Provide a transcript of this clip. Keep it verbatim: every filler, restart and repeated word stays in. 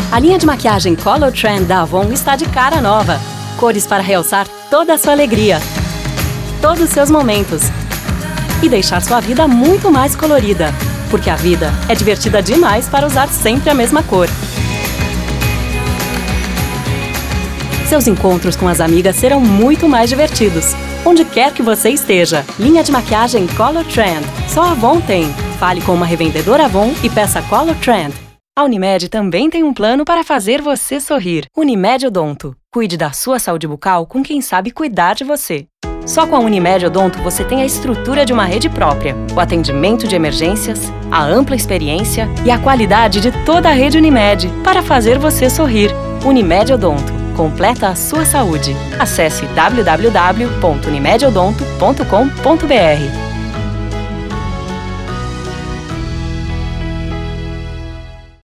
A linha de maquiagem Color Trend da Avon está de cara nova. Cores para realçar toda a sua alegria, todos os seus momentos e deixar sua vida muito mais colorida. Porque a vida é divertida demais para usar sempre a mesma cor. Seus encontros com as amigas serão muito mais divertidos, onde quer que você esteja. Linha de maquiagem Color Trend. Só a Avon tem. Fale com uma revendedora Avon e peça Color Trend. A Unimed também tem um plano para fazer você sorrir. Unimed Odonto. Cuide da sua saúde bucal com quem sabe cuidar de você. Só com a Unimed Odonto você tem a estrutura de uma rede própria, o atendimento de emergências, a ampla experiência e a qualidade de toda a rede Unimed para fazer você sorrir. Unimed Odonto. Completa a sua saúde. Acesse w w w ponto unimed odonto ponto com ponto b r.